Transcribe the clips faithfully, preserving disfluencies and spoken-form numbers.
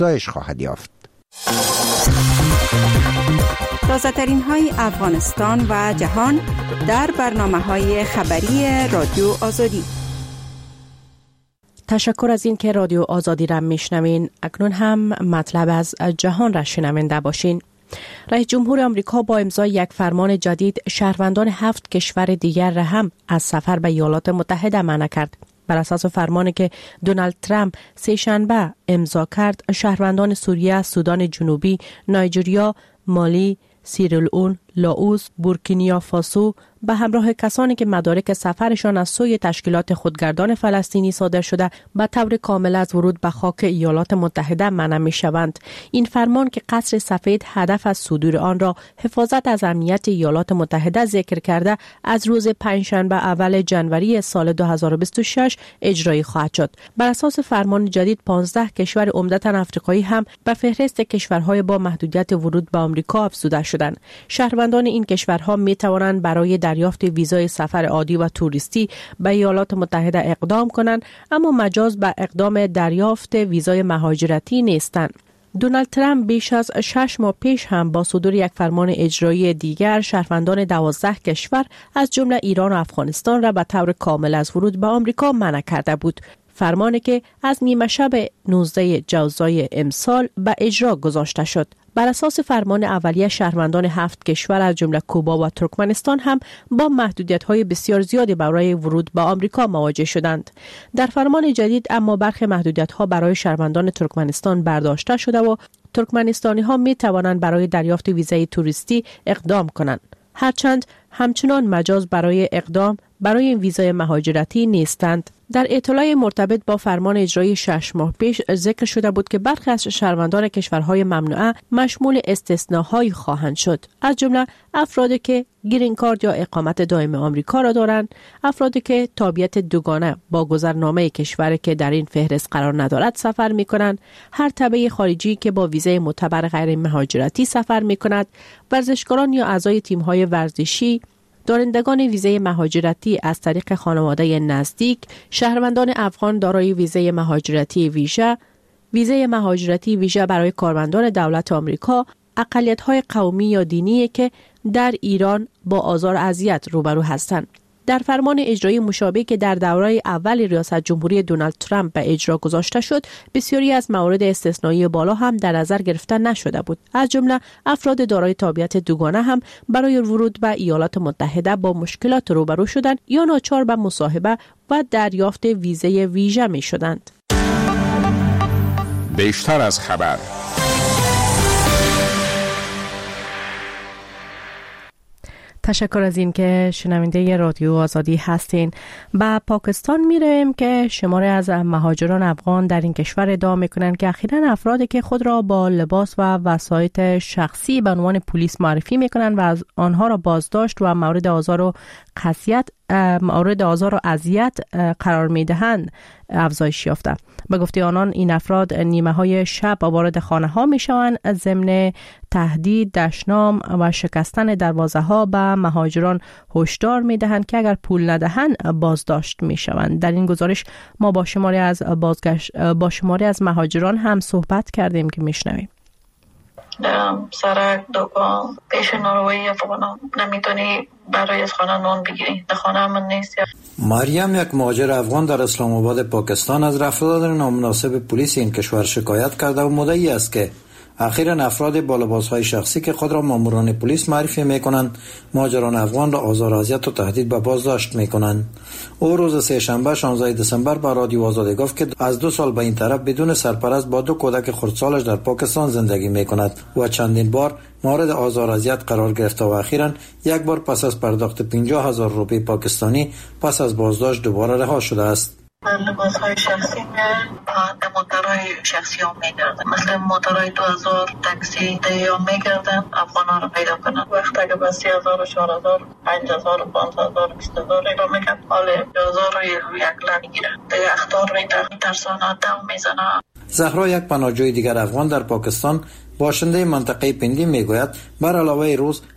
افزایش خواهد یافت. تازه‌ترین های افغانستان و جهان در برنامه‌های خبری رادیو آزادی. تشکر از این که رادیو آزادی را میشنوین. اکنون هم مطلب از جهان را شنونده باشین. رئیس جمهور آمریکا با امضای یک فرمان جدید شهروندان هفت کشور دیگر را هم از سفر به ایالات متحده منع کرد. بر اساس فرمانی که دونالد ترامپ سه شنبه امضا کرد، شهروندان سوریه، سودان جنوبی، نایجریا، مالی، سیرالئون، لاوس، بورکینافاسو به همراه کسانی که مدارک سفرشان از سوی تشکیلات خودگردان فلسطینی صادر شده به طور کامل از ورود به خاک ایالات متحده منع می شوند. این فرمان که قصر سفید هدف از صدور آن را حفاظت از امنیت ایالات متحده ذکر کرده، از روز پنجشنبه اول ژانویه سال دو هزار و بیست و شش اجرایی خواهد شد. بر اساس فرمان جدید پانزده کشور عمدتاً افریقایی هم به فهرست کشورهای با محدودیت ورود به آمریکا افزوده شدند. شهروندان این کشورها می توانند برای دریافت ویزای سفر عادی و توریستی به ایالات متحده اقدام کنند، اما مجاز به اقدام دریافت ویزای مهاجرتی نیستند. دونالد ترامپ بیش از شش ماه پیش هم با صدور یک فرمان اجرایی دیگر شهروندان دوازده کشور از جمله ایران و افغانستان را به طور کامل از ورود به آمریکا منع کرده بود. فرمانی که از نیمه شب نوزده جوزای امسال به اجرا گذاشته شد. بر اساس فرمان اولیه شهروندان هفت کشور از جمله کوبا و ترکمنستان هم با محدودیت‌های بسیار زیادی برای ورود به آمریکا مواجه شدند. در فرمان جدید اما برخی محدودیت‌ها برای شهروندان ترکمنستان برداشته شده و ترکمنستانی‌ها می‌توانند برای دریافت ویزای توریستی اقدام کنند. هرچند همچنان مجاز برای اقدام برای ویزای مهاجرتی نیستند. در اطلاع مرتبط با فرمان اجرایی شش ماه پیش ذکر شده بود که برخی از شهروندان کشورهای ممنوعه مشمول استثناءهایی خواهند شد، از جمله افرادی که گرین کارت یا اقامت دائم آمریکا را دارند، افرادی که تابعیت دوگانه با گذرنامه کشوری که در این فهرست قرار ندارد سفر می‌کنند، هر تبع خارجی که با ویزای معتبر غیر مهاجرتی سفر می‌کند، ورزشکاران یا اعضای تیم‌های ورزشی، دارندگان ویزای مهاجرتی از طریق خانواده نزدیک، شهروندان افغان دارای ویزای مهاجرتی ویژه، ویزای مهاجرتی ویژه برای کارمندان دولت آمریکا، اقلیت‌های قومی یا دینی که در ایران با آزار و اذیت روبرو هستند. در فرمان اجرایی مشابه که در دوره اول ریاست جمهوری دونالد ترامپ به اجرا گذاشته شد، بسیاری از موارد استثنایی بالا هم در نظر گرفته نشده بود. از جمله افراد دارای تابعیت دوگانه هم برای ورود به ایالات متحده با مشکلات روبرو شدند یا ناچار به مصاحبه و دریافت ویزای ویژه می شدند. بیشتر از خبر. تشکر از این که شنونده رادیو آزادی هستین. به پاکستان میریم که شماری از مهاجران افغان در این کشور ادعا میکنند که اخیراً افرادی که خود را با لباس و وسایط شخصی به عنوان پلیس معرفی میکنند و از آنها را بازداشت و مورد آزار و قضیت مورد آزار و اذیت قرار میدهند افزایش یافته. به گفته آنان این افراد نیمه های شب وارد خانه ها می شوند، ضمن تهدید، دشنام و شکستن دروازه ها به مهاجران هشدار می دهند که اگر پول ندهند بازداشت می شوند. در این گزارش ما با شماری از بازگشت با شماری از مهاجران هم صحبت کردیم که می شنویم. سرک، دکان، پیش ناروایی افغانان نمیتونی برای از خانه نان بگیری. در خانه من نیست. مریم، یک مهاجر افغان در اسلام آباد پاکستان، از رفتار نامناسب پلیس این کشور شکایت کرده و مدعی است که اخیراً افراد با لباس‌های شخصی که خود را ماموران پلیس معرفی می‌کنند، مهاجران افغان را آزار و اذیت و تهدید به بازداشت می‌کنند. او روز سه شنبه شانزده دسامبر با رادیو آزادی گفت که از دو سال به این طرف بدون سرپرست با دو کودک خردسالش در پاکستان زندگی می‌کند و چندین بار مورد آزار و اذیت قرار گرفته و اخیراً یک بار پس از پرداخت پنجاه هزار روپیه پاکستانی پس از بازداشت دوباره رها شده است. لباس های شخصی به موترهای شخصی هم میگردن، مثل موترهای دو هزار تاکسی دیام میگردن افغان ها رو پیدا کنن. وقت اگه با سی هزار و چهار هزار پنج هزار و پانز هزار بیست هزار ایرا میگن، حال دو هزار و یک لک میگیرن دیگه. اختار میترسانه دم میزنه. زهرا، یک پناهجوی دیگر افغان در پاکستان، باشنده منطقه پندی، میگوید بر علاوه روز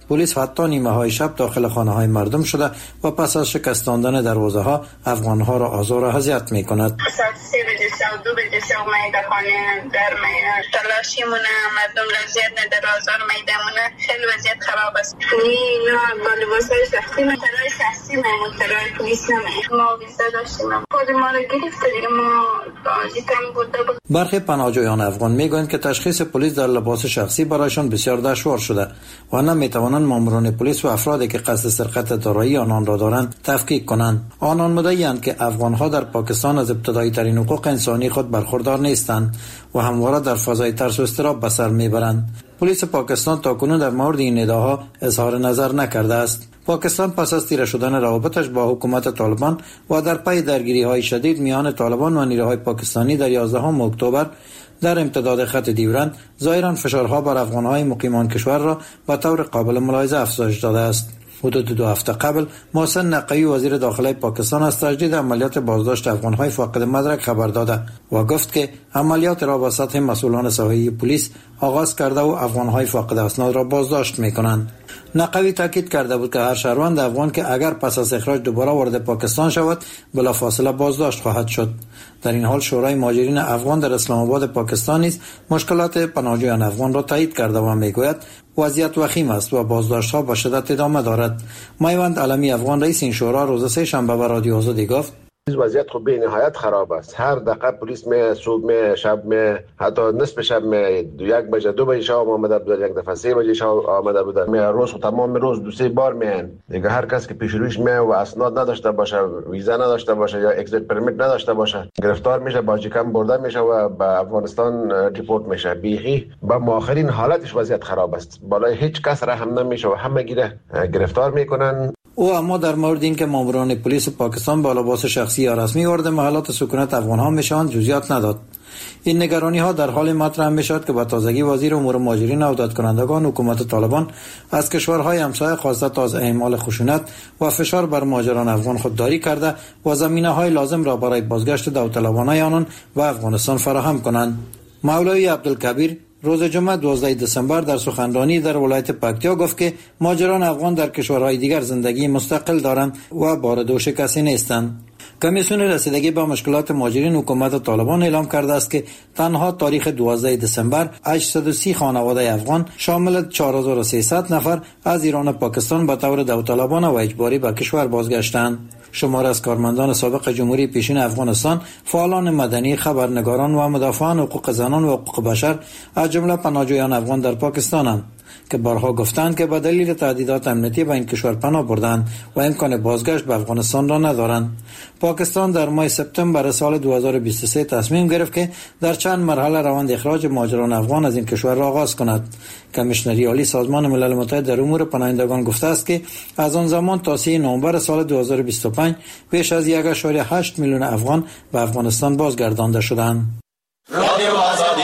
پلیس حتی نیمه های شب داخل خانه های مردم شده و پس از شکستاندن دروازه ها افغان ها را آزار و اذیت می کند. ساعت سه بجه شب دو بجه شب میده خانه در میده تلاشی مونه مردم لذیت ندر آزار میده مونه خیلی وضعیت خراب است. نه با لباس های شخصی من ترای شخصی من ترای پلیس نمید ما ویزا داشتیم خود ما را گرفته دیگه ما آجیتم بوده بود. برخی پناهجویان افغان میگویند که تشخیص پلیس در لباس شخصی برایشان بسیار دشوار شده و نمیتوانند ماموران پلیس و افرادی که قصد سرقت دارایی آنان را دارند تفکیک کنند. آنان مدعی‌اند که افغان‌ها در پاکستان از ابتدایی ترین حقوق انسانی خود برخوردار نیستند و همواره در فضای ترس و اضطراب به سر میبرند. پلیس پاکستان تاکنون در مورد این ادعاها اظهار نظر نکرده است. پاکستان پس از تیره شدن روابطش با حکومت طالبان و در پی درگیری‌های شدید میان طالبان و نیروهای پاکستانی در یازدهم اکتبر در امتداد خط دیورند ظاهراً فشارها بر افغان‌های مقیمان کشور را به طور قابل ملاحظه افزایش داده است. حدود دو هفته قبل محسن نقوی وزیر داخلی پاکستان از تجدید عملیات بازداشت افغان‌های فاقد مدرک خبر داده و گفت که عملیات را با سطح مسئولان ساحلی پلیس آغاز کرده و افغان‌های فاقد اسناد را بازداشت می‌کنند. نقوی تاکید کرده بود که هر شهروند افغان که اگر پس از اخراج دوباره وارد پاکستان شود بلافاصله بازداشت خواهد شد. در این حال شورای مهاجرین افغان در اسلام آباد پاکستان نیز مشکلات پناهجویان افغان را تایید کرده و میگوید وضعیت وخیم است و بازداشت‌ها با شدت ادامه دارد. میوند علمی افغان رئیس این شورا روز سه شنبه به رادیو آزادی گفت وضعیت خب به نهایت خراب است. هر دقیقه پلیس می صبح می شب می حتی نصف شب می دو یک بجه دو بجه شب آمده بود، یک دفعه سه بجه شب آمده بود. می روز و تمام روز دو سه بار میان. دیگه هر کس که پیش رویش می و اسناد نداشته باشه، ویزا نداشته باشه یا اگزیت پرمیت نداشته باشه گرفتار میشه، باجیکم برده میشه و به افغانستان ریپورت میشه. بیخی با آخرین حالتش وضعیت خراب است. بالای هیچ کس رحم نمیشه و همه گیره گرفتار میکنن. او اما در مورد اینکه ماموران پلیس پاکستان با لباس شخصی یا رسمی وارد محلات سکونت افغان‌ها میشوند جزئیات نداد. این نگرانی‌ها در حال مطرح میشد که با تازگی وزیر امور مهاجرین و عودت‌کنندگان حکومت طالبان از کشورهای همسایه خواسته تا از اعمال خشونت و فشار بر مهاجران افغان خودداری کرده و زمینه‌های لازم را برای بازگشت داوطلبانه آنان و افغانستان فراهم کنند. مولوی عبدالکبیر روز جمعه دوازده دسامبر در سخنرانی در ولایت پکتیا گفت که مهاجران افغان در کشورهای دیگر زندگی مستقل دارند و بار دوش کسی نیستند. کمیسیون رسیدگی به مشکلات مهاجرین حکومت طالبان اعلام کرده است که تنها تاریخ دوازده دسامبر هشتصد و سی خانواده افغان شامل چهار هزار و سیصد نفر از ایران و پاکستان به طور داوطلبانه و اجباری به کشور بازگشتند. شمار از کارمندان سابق جمهوری پیشین افغانستان، فعالان مدنی، خبرنگاران و مدافعان حقوق زنان و حقوق بشر از جمله پناهجویان افغان در پاکستانند که بارها گفتند که به دلیل تهدیدات امنیتی به این کشور پناه بردند و امکان بازگشت به افغانستان را ندارند. پاکستان در ماه سپتامبر سال دو هزار و بیست و سه تصمیم گرفت که در چند مرحله روند اخراج مهاجران افغان از این کشور را آغاز کند. کمیشنری عالی سازمان ملل متحد در امور پناهندگان گفته است که از آن زمان تا سوم نوامبر سال دو هزار و بیست و پنج بیش از یک ممیز هشت میلیون افغان به افغانستان بازگردانده شدند. رادیو آزادی.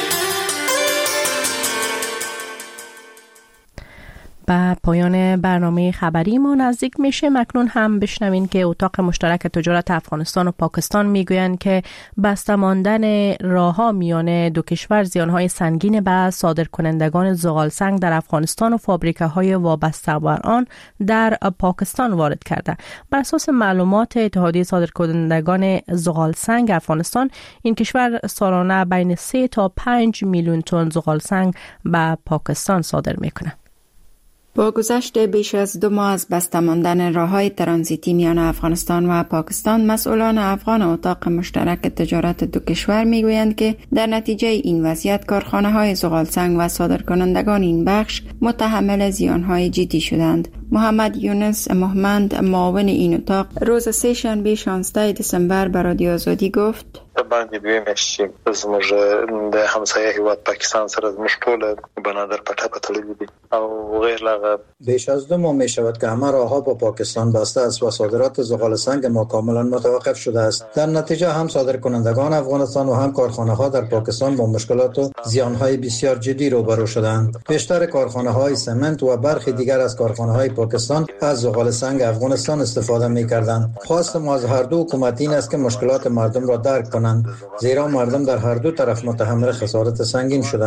به پایان برنامه خبری ما نزدیک میشه. مکنون هم بشنوین که اتاق مشترک تجارت افغانستان و پاکستان میگویند که بسته ماندن راهها میان دو کشور زیانهای سنگین به صادرکنندگان زغال سنگ در افغانستان و فابریکه‌های وابسته بر آن در پاکستان وارد کرده. بر اساس معلومات اتحادیه صادرکنندگان زغال سنگ افغانستان، این کشور سالانه بین سه تا پنج میلیون تن زغال سنگ به پاکستان صادر میکنه. با گذشت بیش از دو ماه از بسته ماندن راه‌های ترانزیتی میان افغانستان و پاکستان، مسئولان افغان اتاق مشترک تجارت دو کشور میگویند که در نتیجه این وضعیت کارخانه‌های زغال سنگ و صادرکنندگان این بخش متحمل زیان‌های جدی شدند. محمد یونس محمد، معاون این اتاق، روز سه شنبه شانزده دسامبر به رادیو آزادی گفت: باندې دوی مشي زموږ د همسایه هیواد پاکستان سره زموږ ټول بنادر پټه پټلې دي او غیر لاغه. بیش از دو ماه می شود که همه راهها با پاکستان بسته است و صادرات زغال سنگ ما کاملا متوقف شده است. در نتیجه هم صادرکنندگان افغانستان و هم کارخانه ها در پاکستان با مشکلات و زیان های بسیار جدی روبرو شدند. بیشتر کارخانه های سمنت و برخی دیگر از کارخانه های پاکستان از زغال سنگ افغانستان استفاده می کردند. خواست ما از هر دو حکومت این است که مشکلات مردم را درک کنند، زیرا مردم در هر دو طرف متحمل خسارت سنگین شدند.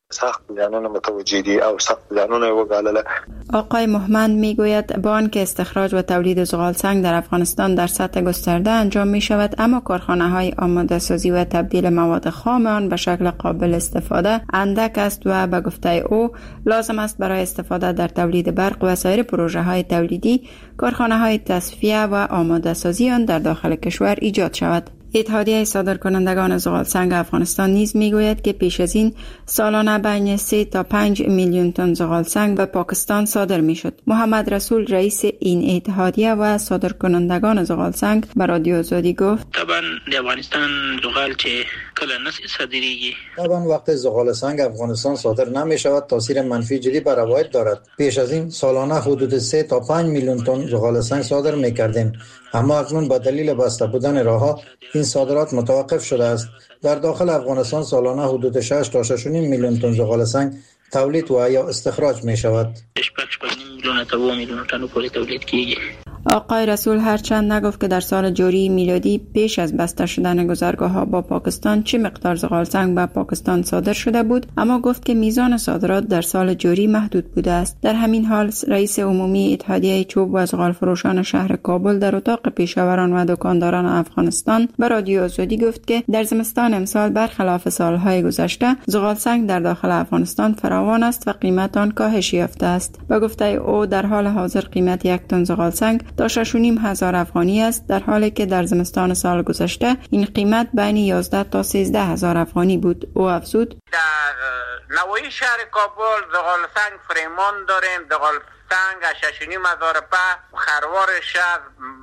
سخت زیانونه متوجه دي او سخت زیانونه وګالله. آقای محمد میگوید با آنکه استخراج و تولید زغال سنگ در افغانستان در سطح گسترده انجام می شود، اما کارخانه های آماده سازی و تبدیل مواد خام آن به شکل قابل استفاده اندک است و به گفته او لازم است برای استفاده در تولید برق و سایر پروژه های تولیدی کارخانه های تصفیه و آماده سازی آن در داخل کشور ایجاد شود. اتحادیه صادرکنندگان زغال سنگ افغانستان نیز میگوید که پیش از این سالانه بین سه تا پنج میلیون تن زغال سنگ به پاکستان صادر میشد. محمد رسول رئیس این اتحادیه و صادرکنندگان زغال سنگ به رادیو آزادی گفت: طبعا در افغانستان زغال چه کلا نس صادریږي. طبعا وقت زغال سنگ افغانستان صادر نمی شود تاثیر منفی جدی بر روایت دارد. پیش از این سالانه حدود سه تا پنج میلیون تن زغال سنگ صادر میکردیم، اما اکنون به دلیل بسته بودن راهها این صادرات متوقف شده است. در داخل افغانستان سالانه حدود شش تا شش و نیم میلیون تن زغال سنگ تولید و یا استخراج می شود. میلیون تا دو میلیون تن پوری تولید کیږي. آقای رسول هرچند نگفت که در سال جاری میلادی پیش از بسته شدن گذرگاه ها با پاکستان چه مقدار زغال سنگ به پاکستان صادر شده بود، اما گفت که میزان صادرات در سال جاری محدود بوده است. در همین حال رئیس عمومی اتحادیه چوب و زغال فروشان شهر کابل در اتاق پیشاوران و دکانداران افغانستان به رادیو آزادی گفت که در زمستان امسال برخلاف سالهای گذشته زغال سنگ در داخل افغانستان فراوان است و قیمت آن کاهش یافته است. به گفته او در حال حاضر قیمت یک تن زغال سنگ تا شش و نیم هزار افغانی است، در حالی که در زمستان سال گذشته این قیمت بین یازده تا سیزده هزار افغانی بود. او افزود: در نواحی شهر کابل زغال سنگ فریمان داریم. زغال سنگ شش و نیم هزار په خروار شهر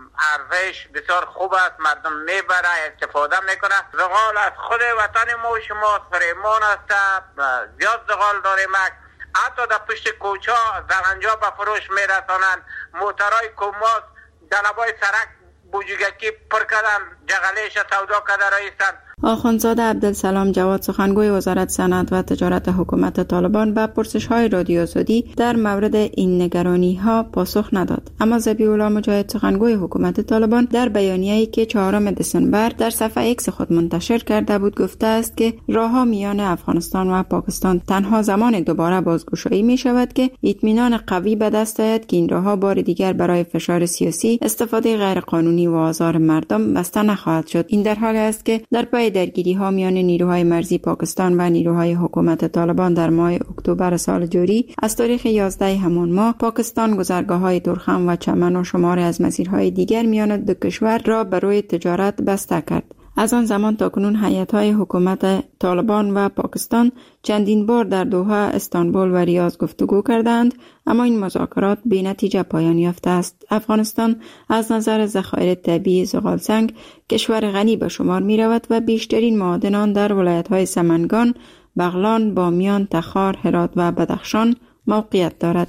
ارزش بسیار خوب است، مردم میبره استفاده میکنه. زغال از خود وطن ما و شما فریمان است، زیاد زغال داریم. حتی در پشت کوچه زغنجا به فروش میرسانند. موترهای کماس دلبای سرک بوجگکی پر کردن، جغلیش سودا کرده رئیسن. آخوندزاده عبدالسلام جواد سخنگوی وزارت صنعت و تجارت حکومت طالبان به پرسش‌های رادیو آزادی در مورد این نگرانی‌ها پاسخ نداد، اما ذبیح الله مجاهد سخنگوی حکومت طالبان در بیانیه‌ای که چهارم دسامبر در صفحه ایکس خود منتشر کرده بود گفته است که راه‌ها میان افغانستان و پاکستان تنها زمان دوباره بازگشایی می‌شود که اطمینان قوی به دست آید که این راه‌ها بار دیگر برای فشار سیاسی، استفاده غیرقانونی و آزار مردم بسته نخواهد شد. این در حالی است که در پای درگیری ها میان نیروهای مرزی پاکستان و نیروهای حکومت طالبان در ماه اکتبر سال جاری از تاریخ یازده همان ماه پاکستان گذرگاه‌های تورخم و چمن و شماری از مسیرهای دیگر میان دو کشور را برای تجارت بسته کرد. از آن زمان تا کنون هیئت‌های حکومت طالبان و پاکستان چندین بار در دوحه، استانبول و ریاض گفتگو کردند، اما این مذاکرات بی نتیجه پایان یافته است. افغانستان از نظر ذخایر طبیعی زغال سنگ کشور غنی به شمار می رود و بیشترین معادن در ولایت‌های سمنگان، بغلان، بامیان، تخار، هرات و بدخشان موقعیت دارد.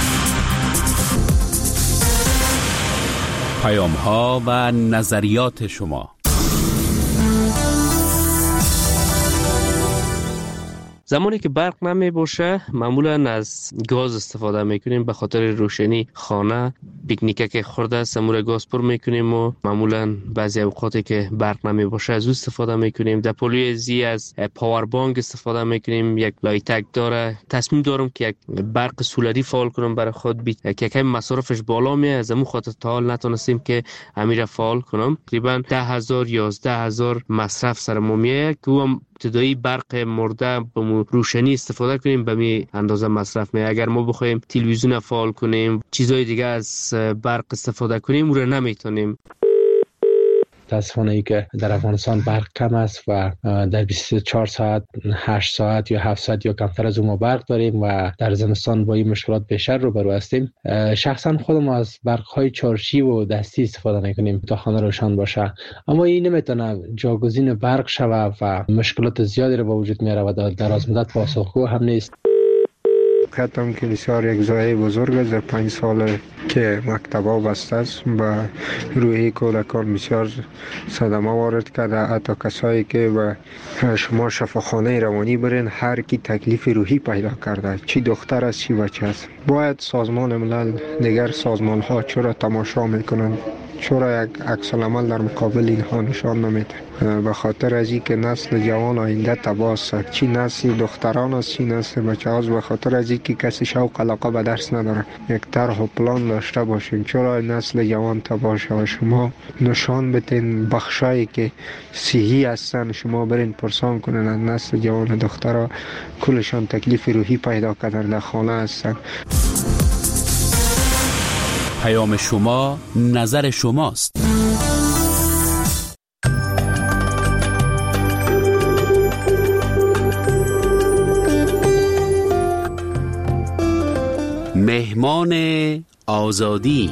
پیام‌ها و نظریات شما. زمانی که برق نمی باشه معمولا از گاز استفاده میکنیم به خاطر روشنی خانه، پیکنیک که خورده سمور گاز پر میکنیم و معمولا بعضی اوقاتی که برق نمی باشه از او استفاده میکنیم. در پولوی زی از پاور بانک استفاده میکنیم، یک لایتک داره. تصمیم دارم که یک برق سولری فعال کنم برای خود بیت که کمی مصرفش بالا میه، از همون خاطر تا حال نتونستیم که امیر فعال کنم. تقریبا ده هزار یازده هزار مصرف سر ما میه که هم ابتدایی برق مرده به روشنی استفاده کنیم به می اندازه مصرف می. اگر ما بخوایم تلویزیون فعال کنیم، چیزهای دیگه از برق استفاده کنیم، اون رو نمیتونیم. متاسفانه ای که در افغانستان برق کم است و در بیست و چهار ساعت، هشت ساعت یا هفت ساعت یا کمتر از اون ما برق داریم و در زمستان با این مشکلات بیشتر روبرو هستیم. شخصا خودم از برق های چارشی و دستی استفاده میکنیم تا خانه روشن باشه، اما این نمیتونه جاگزین برق شوه و مشکلات زیادی رو به وجود میاره و در از مدت پاسخگو هم نیست. کتم که بسیار یک ضایعه بزرگ است. در پنج سال که مکتبا بسته است به روحی کودکان بسیار صدمه وارد کرده. حتی کسایی که به شما شفاخانه روانی برین، هر کی تکلیف روحی پیدا کرده، چی دختر است چی بچه است. باید سازمان ملل دیگر سازمان ها چرا تماشا میکنن چرا یک عکس العمل در مقابل اینها نشان نمیده؟ به خاطر از اینکه نسل جوان آینده تباه است، چی نسل دختران است چی نسل بچه هاست، به خاطر از اینکه کسی شوق علاقه به درس نداره. یک طرح و پلان داشته باشین چرا نسل جوان تباه شود. شما نشان بتین بخشایی که صحیح هستن، شما برین پرسان کنین از نسل جوان دخترها کلشان تکلیف روحی پیدا کردن در خانه هستن. پیام شما نظر شماست. مهمان آزادی.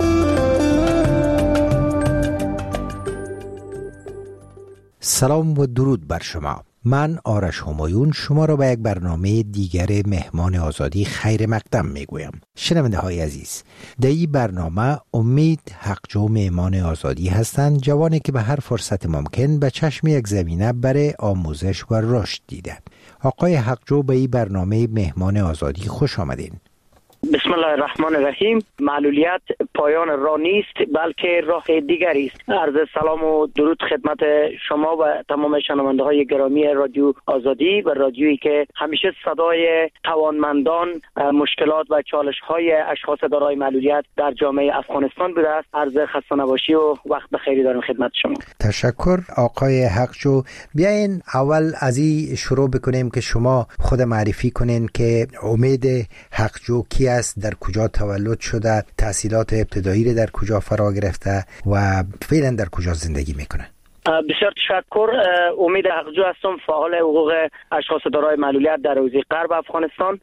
سلام و درود بر شما. من آرش همایون شما را به یک برنامه دیگر مهمان آزادی خیر مقدم میگویم. شنونده های عزیز، در این برنامه امید حقجو مهمان آزادی هستند، جوانی که به هر فرصت ممکن به چشم یک زمینه برای آموزش و رشد دیده. آقای حقجو به این برنامه مهمان آزادی خوش آمدین. بسم الله الرحمن الرحیم. معلولیت پایان راه نیست بلکه راه دیگری است. عرض سلام و درود خدمت شما و تمام شنونده های گرامی رادیو آزادی و رادیویی که همیشه صدای توانمندان، مشکلات و چالش های اشخاص دارای معلولیت در جامعه افغانستان بوده است. عرض خسته نباشی و وقت بخیری دارم خدمت شما. تشکر آقای حقجو. بیاین اول از این شروع بکنیم که شما خود معرفی کنین که امید حقجو کی است، در کجا تولد شده، تحصیلات ابتدایی را در کجا فرا گرفته و فعلا در کجا زندگی میکنه. بسیار تشکر. امید حقجو هستم، فعال حقوق اشخاص دارای معلولیت در حوزه غرب افغانستان.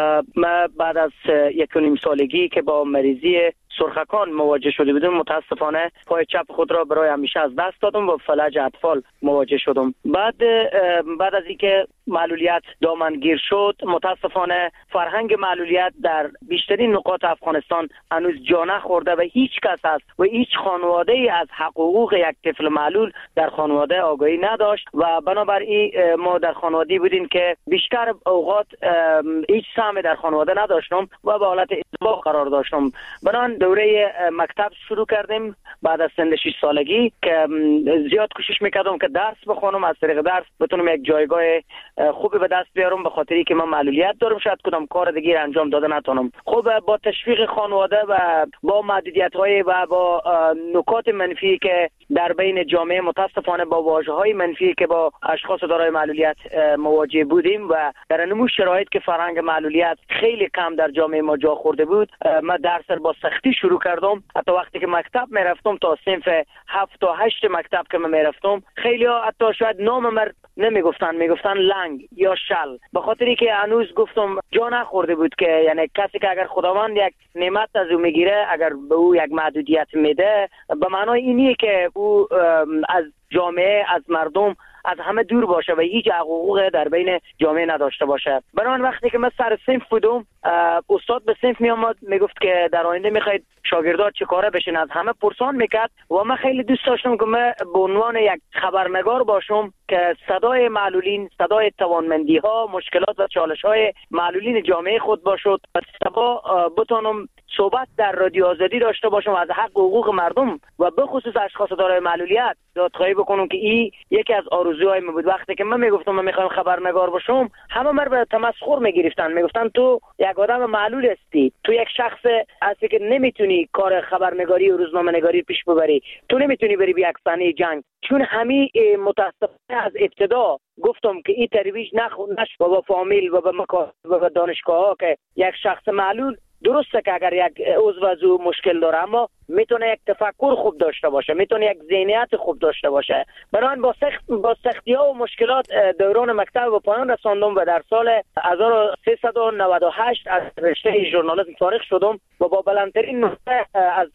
من بعد از یک و نیم سالگی که با مریضی سرخکان مواجه شده بودم، متاسفانه پای چپ خود را برای همیشه از دست دادم و فلج اطفال مواجه شدم. بعد بعد از اینکه معلولیت دامنگیر شد، متاسفانه فرهنگ معلولیت در بیشترین نقاط افغانستان هنوز جا نخورده و هیچ کس است و هیچ خانواده ای از حقوق یک طفل معلول در خانواده آگاهی نداشت و بنابراین ما در خانواده‌ای بودیم که بیشتر اوقات هیچ سهمی در خانواده نداشتم و به حالت ازدواج قرار داشتم. بنابراین دوره مکتب شروع کردیم بعد از سن شش سالگی که زیاد کوشش میکردم که درس بخونم، از طریق درس بتونم یک جایگاه خوبی به دست بیارم، به خاطری که من معلولیت دارم، شاید کدام کار دیگه انجام داده نتونم. خب با تشویق خانواده و با محدودیت‌های و با نکات منفی که در بین جامعه متاسفانه با واژه‌های منفی که با اشخاص دارای معلولیت مواجه بودیم و در نمو شرایط که فرهنگ معلولیت خیلی کم در جامعه ما جا خورده بود، من درس با سختی شروع کردم. حتی وقتی که مکتب میرفتم تا صنف هفت تا هشت مکتب که من میرفتم، خیلی ها حتی شاید نام مرد نمیگفتن، میگفتن لنگ یا شل، به خاطری که هنوز گفتم جا نخورده بود که یعنی کسی که اگر خداوند یک نعمت از او میگیره، اگر به او یک محدودیت میده، به معنای اینیه که او از جامعه، از مردم، از همه دور باشه و هیچ حقوق در بین جامعه نداشته باشه. بنابراین وقتی که من سر صنف بودم، استاد به صنف می آمد میگفت که در آینده میخواید شاگردات چه کاره بشین، از همه پرسان میکرد و من خیلی دوست داشتم که من به عنوان یک خبرنگار باشم که صدای معلولین، صدای توانمندی ها، مشکلات و چالش های معلولین جامعه خود باشد و سبا بتونم صحبت در رادیو آزادی داشته باشم از حق حقوق مردم و به خصوص اشخاص دارای معلولیت دادخواهی بکنم که این یکی از آرزوهای من بود. وقتی که من میگفتم من میخوام خبرنگار باشم، همه من به تمسخر میگرفتن، میگفتن تو یک آدم معلول هستی، تو یک شخص هستی که نمیتونی کار خبرنگاری و روزنامه‌نگاری پیش ببری، تو نمیتونی بری به یک صحنه جنگ. چون همین متاسفانه از ابتدا گفتم که این ترویج نشد و با فامیل و با مکاتب و با دانشگاه ها که یک شخص معلول درسته که اگر یک عضو از او مشکل داره، اما میتونه یک تفکر خوب داشته باشه، میتونه یک ذهنیت خوب داشته باشه. بنابراین با سخت با سختی ها و مشکلات دوران مکتب به پایان رساندم و در سال هزار و سیصد و نود و هشت از رشته ژورنالیسم فارغ شدم و با بلندترین نمره از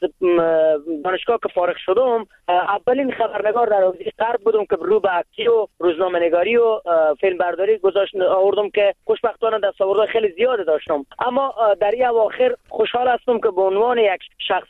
دانشگاه که فارغ شدم، اولین خبرنگار در حوزه غرب بودم که رو به عکسی و روزنامه‌نگاری و فیلم برداری گذاشت آوردم که خوشبختانه دستاوردهای خیلی زیاد داشتم. اما در این اواخر خوشحال هستم که به عنوان یک شخص دارای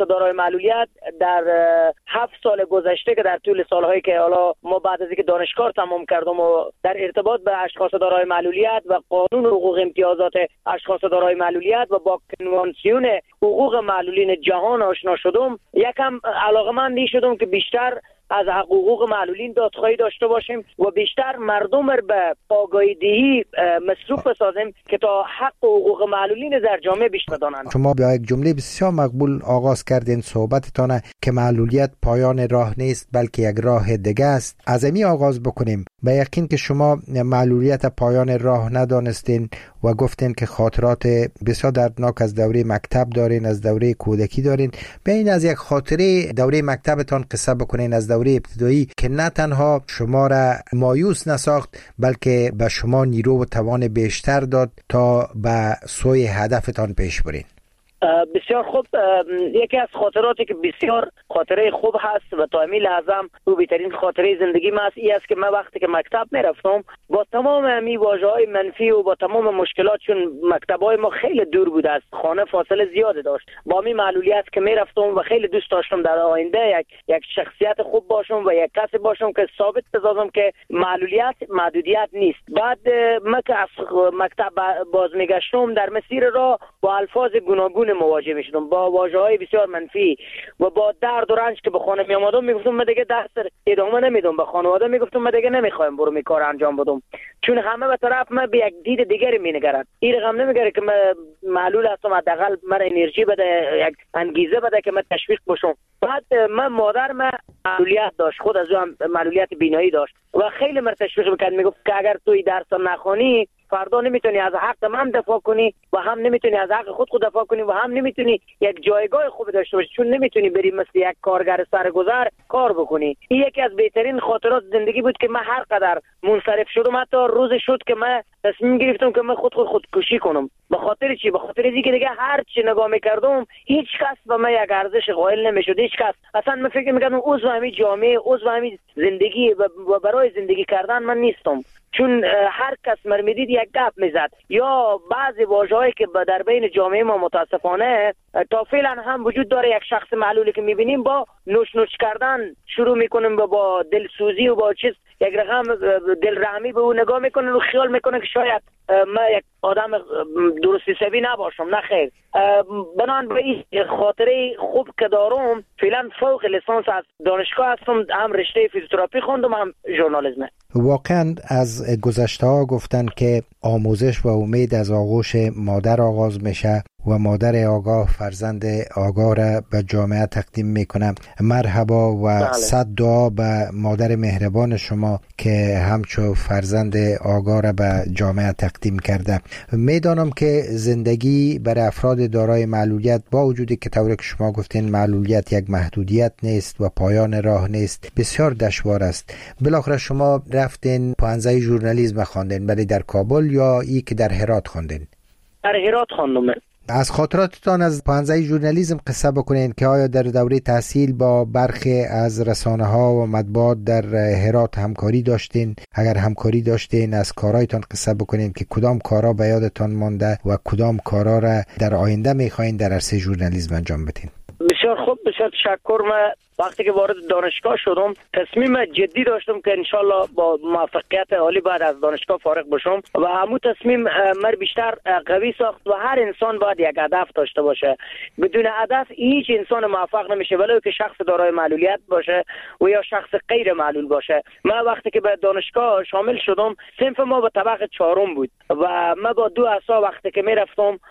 معلولیت در هفت سال گذشته که در طول سالهایی که حالا ما بعد از اینکه دانشگاه تمام کردم و در ارتباط به اشخاص دارای معلولیت و قانون حقوق امتیازات اشخاص دارای معلولیت و با کنوانسیون حقوق معلولین جهان آشنا شدم، یکم علاقه‌مند شدم که بیشتر از حقوق معلولین دادخواهی داشته باشیم و بیشتر مردم رو به آگاهی دهی مصروف بسازیم که تا حق حقوق معلولین در جامعه بیشتر بدانند. شما با یک جمله بسیار مقبول آغاز کردین صحبتتان که معلولیت پایان راه نیست بلکه یک راه دیگه است. از امی آغاز بکنیم. به یقین که شما معلولیت پایان راه ندانستین و گفتین که خاطرات بسیار دردناک از دوره مکتب دارین، از دوره کودکی دارین. بیاین از یک خاطره دوره مکتبتان قصه بکنین، از دوره ابتدایی که نه تنها شما را مایوس نساخت بلکه به شما نیرو و توان بیشتر داد تا به سوی هدفتان پیش برین. بسیار خوب. یکی از خاطراتی که بسیار خاطره خوب هست و تا امی لحظه او بهترین خاطره زندگی من است این است که من وقتی که مکتب میرفتم با تمام امی واژه‌های منفی و با تمام مشکلات، چون مکتب‌های ما خیلی دور بود از خانه، فاصله زیاد داشت، با امی معلولیت که میرفتم و خیلی دوست داشتم در آینده یک یک شخصیت خوب باشم و یک کسی باشم که ثابت بسازم که معلولیت محدودیت نیست. بعد من که از مکتب باز میگشتم در مسیر راه با الفاظ گوناگون مواجه میشدم، با واژه‌های بسیار منفی و با درد و رنج که به خانه می اومدم میگفتم من دیگه درس ادامه نمیدم، به خانواده میگفتم من دیگه نمیخوایم برو می کار انجام بدم، چون همه به طرف من به یک دید دیگری مینگرند. این رقم نمیگره که من معلول هستم، حداقل من انرژی بده، یک انگیزه بده که من تشویق بشم. بعد من مادر من معلولیت داشت، خود از هم معلولیت بینایی داشت و خیلی مرا تشویق میکرد، میگفت که اگر توی درس نخونی فردا نمیتونی از حق من دفاع کنی و هم نمیتونی از حق خود خود دفاع کنی و هم نمیتونی یک جایگاه خوب داشته باشی، چون نمیتونی بری مثل یک کارگر سرگذر کار بکنی. این یکی از بهترین خاطرات زندگی بود که من هر قدر منصرف شدم، حتی روز شد که من تصمیم گرفتم که من خود خود خودکشی کنم. به خاطر چی؟ به خاطر اینکه دیگه هر چی نگاه میکردم هیچ کس به من یک ارزش قائل نمیشد، هیچ کس. اصلا من فکر میکردم عضو همین جامعه، عضو همین زندگی و برای زندگی کردن من نیستم، چون هر کس مر میدید یک گپ میزد یا بعضی واژه‌هایی که در بین جامعه ما متاسفانه تا فعلا هم وجود داره. یک شخص معلولی که میبینیم با نوش نوش کردن شروع میکنیم و با دلسوزی و با چیز یک رقم دلرحمی به اون نگاه میکنن و خیال میکنن که شاید من یک آدم درست حسابی نباشم. نه خیر. بنان به این خاطره خوب که دارم، فعلا فوق لیسانس از دانشگاه هستم، هم رشته فیزیوتراپی خوندم هم ژورنالیسم. واقعا از گذشته ها گفتن که آموزش و امید از آغوش مادر آغاز میشه و مادر آگاه فرزند آگاه را به جامعه تقدیم میکنه. مرحبا و صد دعا به مادر مهربان شما که همچو فرزند آگاه را به جامعه تقدیم کرده. میدانم که زندگی برای افراد دارای معلولیت، با وجودی که طوری که شما گفتین معلولیت یک محدودیت نیست و پایان راه نیست، بسیار دشوار است. بالاخره شما رفتین پانزده ژورنالیسم خواندین، ولی در کابل یا ای که در هرات خواندین؟ در هرات خواندم. از خاطراتتان از پانزده ژورنالیسم قصه بکنین که آیا در دوره تحصیل با برخی از رسانه ها و مطبوعات در هرات همکاری داشتین؟ اگر همکاری داشتین از کارایتان قصه بکنین که کدام کارا به یادتان مانده و کدام کارا را در آینده میخواین در عرصه ژورنالیسم انجام بدین؟ بسیار خوب، بسیار تشکر. من وقتی که وارد دانشگاه شدم تصمیم جدی داشتم که انشالله با موفقیت عالی بعد از دانشگاه فارغ بشم و همون تصمیم مر بیشتر قوی ساخت و هر انسان باید یک هدف داشته باشه. بدون هدف هیچ انسان موفق نمیشه، ولو که شخص دارای معلولیت باشه و یا شخص غیر معلول باشه. من وقتی که به دانشگاه شامل شدم صنف ما به طبقه چهارم بود و من با دو عصا وقتی که میرفتم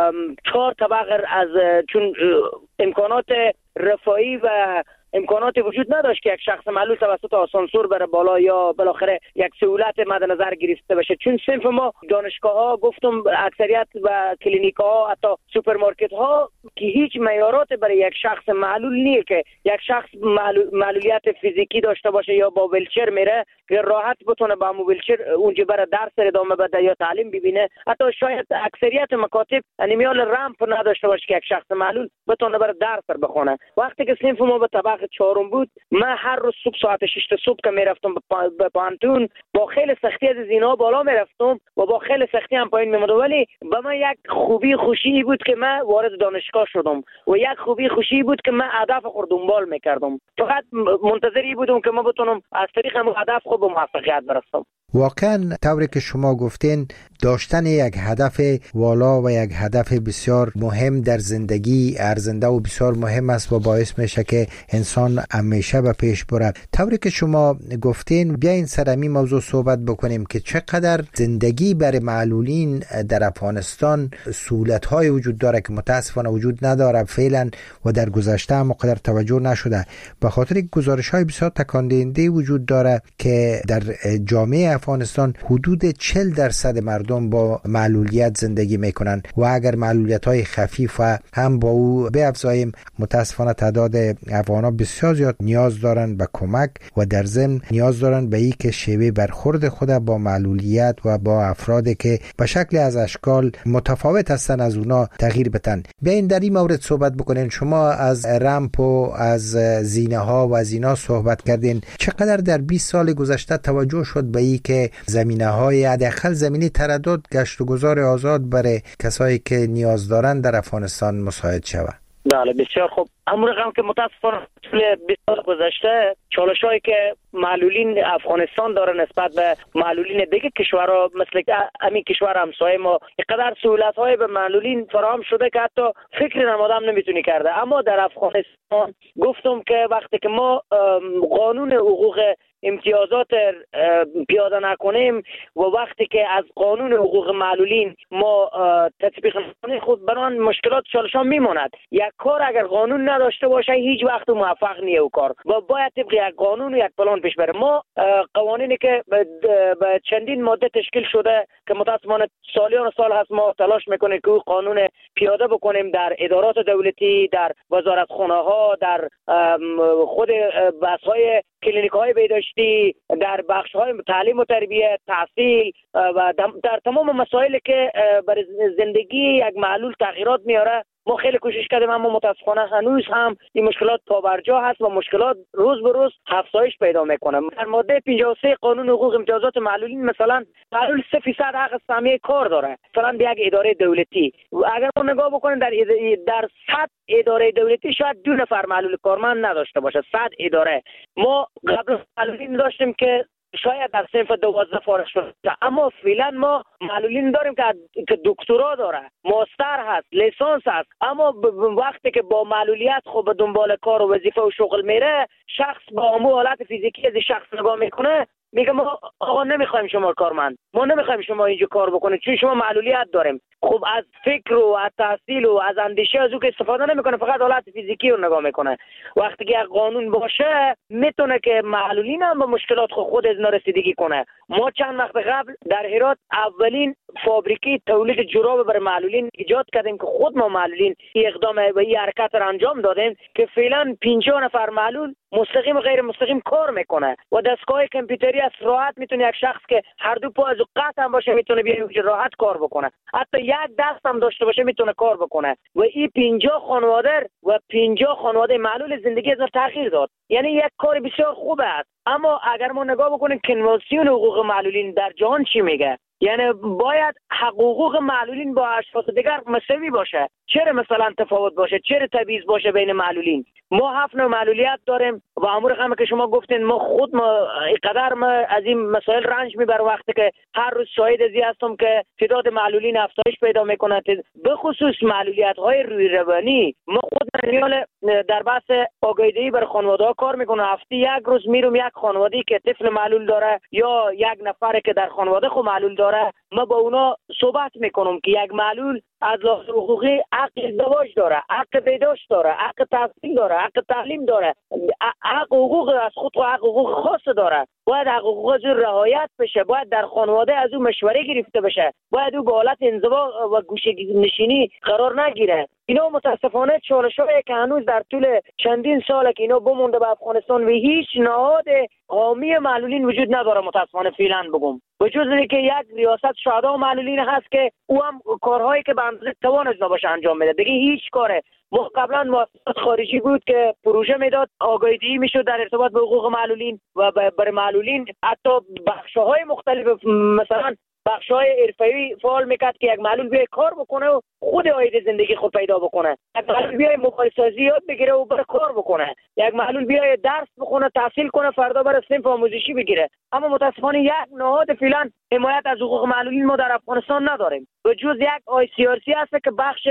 چهار طبقه از چون امکانات رفاهی و امکانات وجود نداشت که یک شخص معلول توسط آسانسور بره بالا یا بالاخره یک سهولت مد نظر گرفته بشه، چون صنف ما دانشگاه ها گفتم اکثریت و کلینیک ها حتی سوپرمارکت ها که هیچ معیارات برای یک شخص معلول نیست که یک شخص معلولیت فیزیکی داشته باشه یا با ویلچر میره که راحت بتونه با مو ویلچر اونجا بره درس ادامه بده یا تعلیم ببینه. حتی شاید اکثریت مکاتب انیمیال رمپ نداشته باشه که یک شخص معلول بتونه بره درس بخونه. وقتی که صنف ما به طبقه چهارم بود، من هر روز صبح ساعت شش صبح که میرفتم به پانتون با خیلی سختی از زینا بالا میرفتم و با خیلی سختی هم پایین میمدم، ولی به من یک خوبی خوشی بود که من وارد دانشگاه شدم و یک خوبی خوشی بود که من هدف خود دنبال میکردم. فقط منتظری بودم که من بتونم از طریق همون هدف خود به موفقیت برسم. واقعا طوری که شما گفتین داشتن یک هدف والا و یک هدف بسیار مهم در زندگی ارزنده و بسیار مهم است و باعث میشه که انسان همیشه به پیش بره. طوری که شما گفتین بیاین سر همین موضوع صحبت بکنیم که چقدر زندگی برای معلولین در افغانستان سهولت‌های وجود داره که متاسفانه وجود نداره فعلا و در گذشته هم قدر توجه نشده، به خاطر گزارش‌های بسیار تکان دهنده وجود داره که در جامعه افغانستان حدود چهل درصد مردم با معلولیت زندگی میکنن و اگر معلولیت های خفیف هم با او بیفزاییم متاسفانه تعداد افغانا بسیار زیاد نیاز دارن به کمک و در ضمن نیاز دارن به این که شیوه برخورد خود با معلولیت و با افرادی که به شکل از اشکال متفاوت هستن از اونا تغییر بدن. بیاین در این مورد صحبت بکنین. شما از رمپ و از زینه ها و از اینا صحبت کردین. چقدر در بیست سال گذشته توجه شد به این که زمینه های حداقل زمینی تردد گشت و گذار آزاد برای کسایی که نیاز دارن در افغانستان مساعد شود؟ بله بسیار خوب. اما رقم که متاسفانه طول بیست سال گذشته چالش‌هایی که معلولین افغانستان داره نسبت به معلولین دیگه کشورها مثل همین کشور همسایه ما اینقدر سهولت‌های به معلولین فراهم شده که حتی فکر نمادم نمیتونی کرده. اما در افغانستان گفتم که وقتی که ما قانون حقوق امتیازات پیاده نکنیم و وقتی که از قانون حقوق معلولین ما تطبیق نکنیم خود بران مشکلات چالشان میماند. یک کار اگر قانون نداشته باشه هیچ وقت موفق نیه او کار و باید طبق یک قانون و یک پلان پیش بره. ما قوانینی که به چندین ماده تشکیل شده که متاسفانه سالیان سال هست ما تلاش میکنیم که او قانون پیاده بکنیم در ادارات دولتی، در وزارتخانه ها، در خود بحث‌های کلینیک های بهداشتی، در بخش های تعلیم و تربیت، تحصیل و در تمام مسائلی که برای زندگی یک معلول تغییرات میاره ما خیلی کوشش کردیم، اما متاسفانه هنوز هم این مشکلات پابرجا هست و مشکلات روز به روز افزایش پیدا میکنه. در ماده پنجاه و سه قانون حقوق امتیازات معلولین مثلا معلول سه فیصد حق سهمیه کار داره مثلا به یک اداره دولتی. اگر ما نگاه بکنیم در در صد اداره دولتی شاید دو نفر معلول کارمند نداشته باشه. صد اداره ما قبل معلولین داشتیم که شاید در صنف دوازده فارغ شده، اما فعلا ما معلولین داریم که که دکترا داره، ماستر هست، لیسانس هست، اما وقتی که با معلولیت خب به دنبال کار و وظیفه و شغل میره شخص با همون حالت فیزیکی از شخص نگاه میکنه میگه ما آقا نمیخوایم شما کارمند، ما نمیخوایم شما اینجا کار بکنید چون شما معلولیت داریم. خب از فکر و از تحصیل و از اندیشه از او که استفاده نمیکنه، فقط حالت فیزیکی رو نگاه میکنه. وقتی که قانون باشه میتونه که معلولین هم به مشکلات خود, خود از رسیدگی کنه. ما چند وقت قبل در هرات اولین فابریکی تولید جوراب برای معلولین ایجاد کردیم که خود ما معلولین اقدام و این حرکت رو انجام دادیم که فعلا پنجاه نفر معلول مستقیم و غیر مستقیم کار میکنه و دستگاه کامپیوتری از راحت میتونه یک شخص که هر دو پا از قطع هم باشه میتونه بیاد راحت کار بکنه، حتی یک دست هم داشته باشه میتونه کار بکنه و این پنجاه خانواده و پنجاه خانواده معلول زندگی از تغییر داد. یعنی یک کار بسیار خوبه است. اما اگر ما نگاه بکنیم کنوانسیون حقوق معلولین در جهان چی میگه، یعنی باید حقوق معلولین با اشخاص دیگر مساوی باشه. چرا مثلا تفاوت باشه؟ چرا تبعیض باشه بین معلولین؟ ما هفت نوع معلولیت داریم و امور هم که شما گفتین ما خود ما اینقدر ما از این مسائل رنج میبرم وقتی که هر روز شاهد ازی هستم که تعداد معلولین افزایش پیدا میکنه، به خصوص معلولیت های روی روانی. ما خود میال در بحث آگاهی بر خانواده ها کار میکنه. هفته یک روز میرم یک خانواده‌ای که طفل معلول داره یا یک نفر که در خانواده خود معلول داره، ما با اونا صحبت میکنم که یک معلول از لحاظ حقوقی حق ازدواج داره، حق بهداشت داره، حق تحصیل داره، حق تعلیم داره، حق حقوق از خود و حق حقوق خاص داره. باید حق حقوق از او رعایت بشه، باید در خانواده از او مشوره گرفته بشه، باید او به حالت انزوا و گوشه نشینی قرار نگیره. اینا متاسفانه چالش‌هایی که هنوز در طول چندین ساله که اینا بمونده به افغانستان و هیچ نهاد حامی معلولین وجود نداره. متاسفانه فعلا بگم وجود اینه که یک ریاست شهدا معلولین هست که او هم کارهایی که به اندازه توانش نباشه انجام میده. دیگه هیچ کاره. ما قبلا مؤسسات خارجی بود که پروژه میداد، آگاهی میشد در ارتباط به حقوق معلولین و برای معلولین، حتی بخش‌های مختلف مثلا بخش‌های حرفه‌ای فعال میکرد که یک معلول بیای کار بکنه و خود عاید زندگی خود پیدا بکنه. یک معلول بیای موبایل سازی یاد بگیره و بره کار بکنه. یک معلول بیای درس بخونه، تحصیل کنه، فردا بره صنف آموزشی بگیره. اما متاسفانه یک نهاد فعلا حمایت از حقوق معلولین ما در افغانستان نداریم. به جز یک آی سی آر سی هست که بخش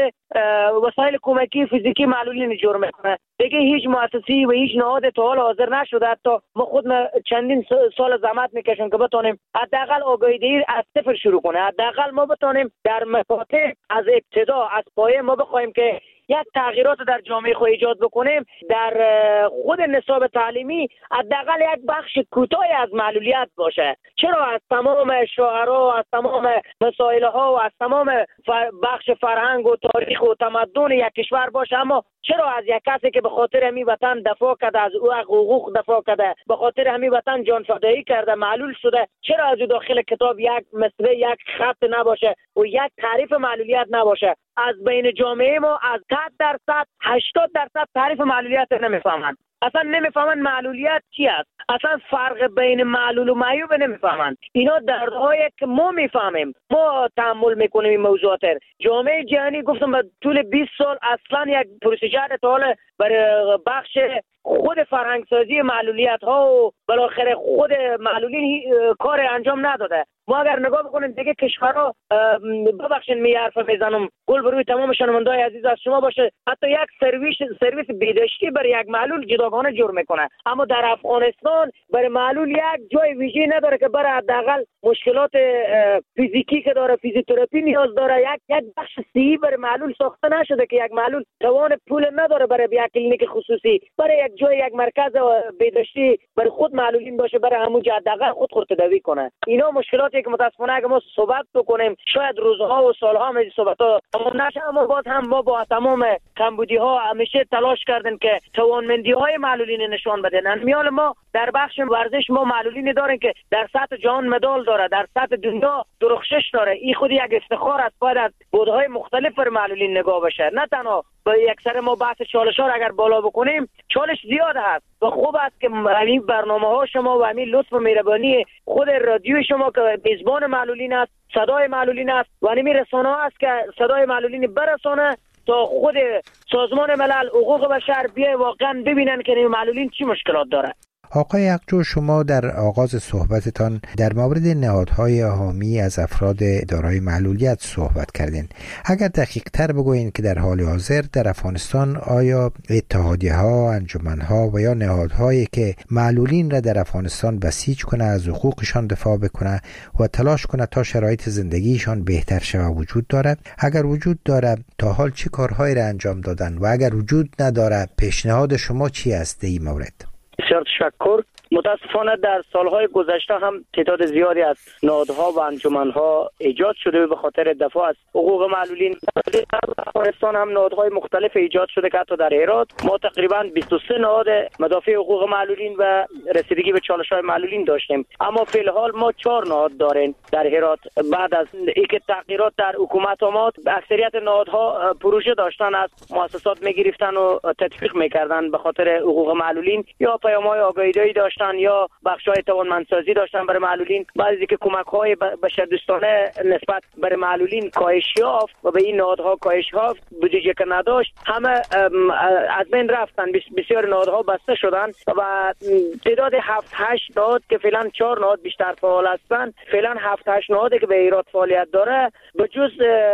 وسایل کمکی فیزیکی معلولین جور میکنه. دیگه هیچ مؤسسه‌ای و هیچ نهاد تا حال حاضر نشده. حتی ما خود چندین سال زحمت میکشیم که بتونیم حداقل آگاهی از صفر شروع کنه. حداقل ما بتونیم در مکاتب از ابتدا از پایه ما بخوایم که یک تغییرات در جامعه خود ایجاد بکنیم. در خود نصاب تعلیمی حداقل یک بخش کوتاهی از معلولیت باشه. چرا از تمام شعرا، از تمام مسائل ها و از تمام بخش فرهنگ و تاریخ و تمدن یک کشور باشه، اما چرا از یک کسی که به خاطر همین وطن دفاع کرده، از او حقوق دفاع کرده، به خاطر همین وطن جان فدایی کرده، معلول شده، چرا از او داخل کتاب یک مسئله، یک خط نباشه و یک تعریف معلولیت نباشه؟ از بین جامعه ما از صد درصد هشتاد درصد تعریف معلولیت نمیفهمند. اصلا نمیفهمن معلولیت چی است. اصلا فرق بین معلول و معیوب نمیفهمن. اینا دردهایی که ما میفهمیم، ما تحمل میکنیم این موضوعات. جامعه جهانی گفتم به طول بیست سال اصلا یک پروسیجر طول برای بخش خود فرهنگسازی معلولیت ها و بالاخره خود معلولین کار انجام نداده. ما اگر نگاه بکنیم دیگه کشورها، ببخشید می حرف میزنم، گل بروی تمام شنوندای عزیز از شما باشه، حتی یک سرویس سرویس بهداشتی برای یک معلول جداگانه جور میکنه. اما در افغانستان برای معلول یک جای ویژه نداره که برای حداقل مشکلات فیزیکی که داره، فیزیوتراپی نیاز داره. یک یک بخش صحی برای معلول ساخته نشده که یک معلول توان پول نداره برای یک کلینیک خصوصی، برای یک جای یک مرکز بهداشتی برای خود معلولین باشه، برای همون حداقل خود خود تداوی کنه. اینا مشکلاتی که متاسفانه اگه ما صحبت بکنیم شاید روزها و سالها می صحبت‌ها تمام نشه. اما باز هم ما با تمام کمبودی‌ها همیشه تلاش کردیم که توانمندی‌های معلولین نشان بدن. میال ما در بخش ورزش ما معلولین داریم که در سطح جهان مدال داره، در سطح دنیا درخشش داره. این خود یک افتخار است. باید از بودهای مختلف بر معلولین نگاه بشه. نه تنها با یک سر ما بحث چالش‌ها را اگر بالا بکنیم، چالش زیاد هست و خوب است که همین برنامه‌ها شما و همین لطف و مهربانی خود رادیو شما که میزبان معلولین است، صدای معلولین است و همین رسانه‌ها است که صدای معلولین برسانه تا خود سازمان ملل حقوق بشر بیای واقعا ببینن که این معلولین چی مشکلات داره. آقای یغجو، شما در آغاز صحبتتان در مورد نهادهای حامی از افراد دارای معلولیت صحبت کردین. اگر دقیق تر بگوین که در حال حاضر در افغانستان آیا اتحادیه ها، انجمن ها و یا نهادهایی که معلولین را در افغانستان بسیج کنه، از حقوقشان دفاع بکنه و تلاش کنه تا شرایط زندگیشان بهتر شود وجود داره؟ اگر وجود داره تا حال چه کارهایی را انجام دادن و اگر وجود نداره پیشنهاد شما چی است در این مورد؟ بسیار تشکر. متاسفانه در سالهای گذشته هم تعداد زیادی از نهادها و انجمنها ایجاد شده به خاطر دفاع از حقوق معلولین. در افغانستان هم نهادهای مختلف ایجاد شده که حتی در هرات ما تقریبا بیست و سه نهاد مدافع حقوق معلولین و رسیدگی به چالش‌های معلولین داشتیم. اما فی الحال ما چهار نهاد داریم در هرات. بعد از اینکه تغییرات در حکومت آمد، اکثریت نهادها پروژه داشتن، از مؤسسات می‌گرفتن و تطبیق می‌کردن به خاطر حقوق معلولین، یا پیام‌های آگاهی‌دهی داشتن یا بخش‌های توانمندسازی داشتن برای معلولین. بعضی که کمک‌های بشردوستانه نسبت برای معلولین کاهش یافت و به این نهادها کاهش یافت، بودجه که نداشت همه از بین رفتن. بسیار نهادها بسته شدن و تعداد هفت هشت نهاد که فعلا چهار نهاد بیشتر فعال هستن، فعلا هفت هشت نهادی که به ایراد فعالیت داره، به جز